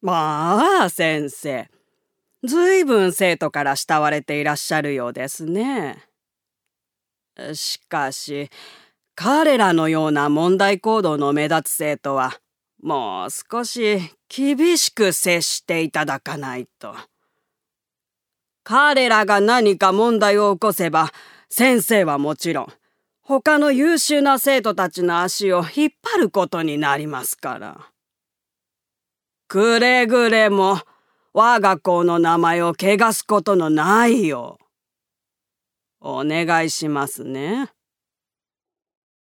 まあ、先生。ずいぶん生徒から慕われていらっしゃるようですね。しかし、彼らのような問題行動の目立つ生徒は、もう少し厳しく接していただかないと。彼らが何か問題を起こせば、先生はもちろん、他の優秀な生徒たちの足を引っ張ることになりますから。くれぐれも我が校の名前を汚すことのないようお願いしますね。